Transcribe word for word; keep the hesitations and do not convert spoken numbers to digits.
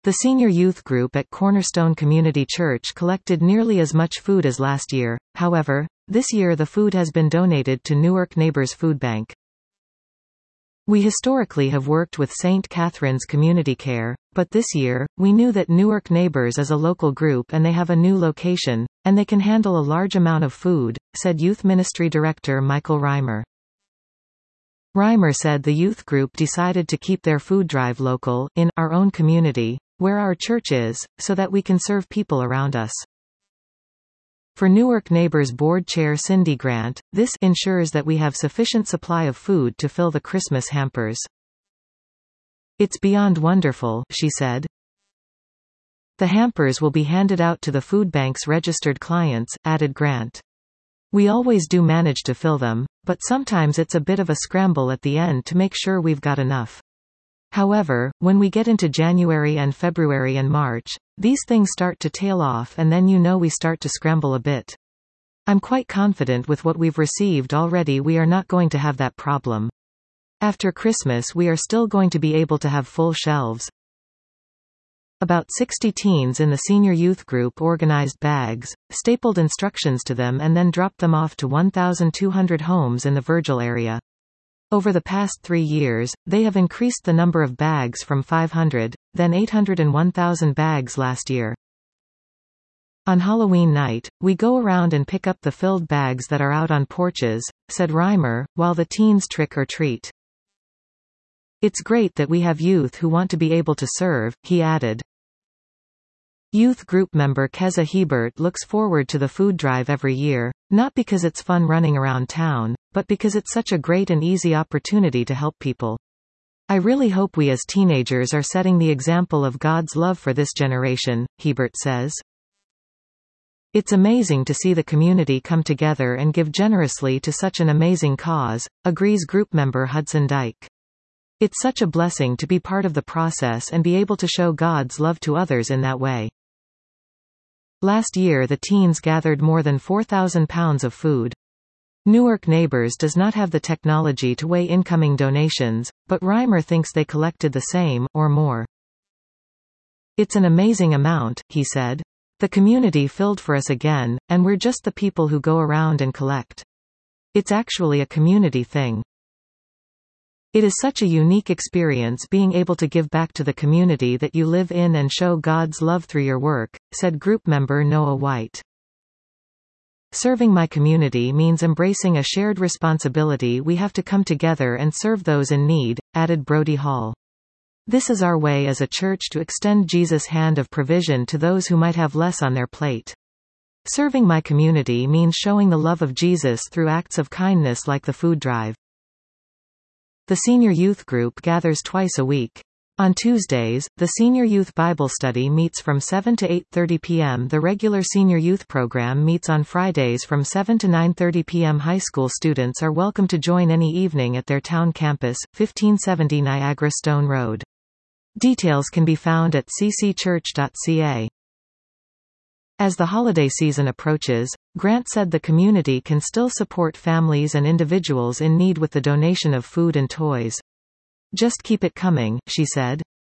The senior youth group at Cornerstone Community Church collected nearly as much food as last year. However, this year the food has been donated to Newark Neighbors Food Bank. We historically have worked with Saint Catherine's Community Care, but this year, we knew that Newark Neighbors is a local group and they have a new location, and they can handle a large amount of food, said Youth Ministry Director Michael Reimer. Reimer said the youth group decided to keep their food drive local, in our own community, where our church is, so that we can serve people around us. For Newark Neighbors Board Chair Cindy Grant, this ensures that we have sufficient supply of food to fill the Christmas hampers. It's beyond wonderful, she said. The hampers will be handed out to the food bank's registered clients, added Grant. We always do manage to fill them, but sometimes it's a bit of a scramble at the end to make sure we've got enough. However, when we get into January and February and March, these things start to tail off and then you know we start to scramble a bit. I'm quite confident with what we've received already we are not going to have that problem. After Christmas we are still going to be able to have full shelves. About sixty teens in the senior youth group organized bags, stapled instructions to them and then dropped them off to one thousand two hundred homes in the Virgil area. Over the past three years, they have increased the number of bags from five hundred, then eight hundred and one thousand bags last year. On Halloween night, we go around and pick up the filled bags that are out on porches, said Reimer, while the teens trick or treat. It's great that we have youth who want to be able to serve, he added. Youth group member Keza Hebert looks forward to the food drive every year, not because it's fun running around town, but because it's such a great and easy opportunity to help people. I really hope we as teenagers are setting the example of God's love for this generation, Hebert says. It's amazing to see the community come together and give generously to such an amazing cause, agrees group member Hudson Dyke. It's such a blessing to be part of the process and be able to show God's love to others in that way. Last year the teens gathered more than four thousand pounds of food. Newark Neighbors does not have the technology to weigh incoming donations, but Reimer thinks they collected the same, or more. It's an amazing amount, he said. The community filled for us again, and we're just the people who go around and collect. It's actually a community thing. It is such a unique experience being able to give back to the community that you live in and show God's love through your work, said group member Noah White. Serving my community means embracing a shared responsibility. We have to come together and serve those in need, added Brody Hall. This is our way as a church to extend Jesus' hand of provision to those who might have less on their plate. Serving my community means showing the love of Jesus through acts of kindness like the food drive. The senior youth group gathers twice a week. On Tuesdays, the Senior Youth Bible Study meets from seven to eight thirty p m The regular Senior Youth Program meets on Fridays from seven to nine thirty p m High school students are welcome to join any evening at their town campus, fifteen seventy Niagara Stone Road. Details can be found at c c church dot c a. As the holiday season approaches, Grant said the community can still support families and individuals in need with the donation of food and toys. Just keep it coming, she said.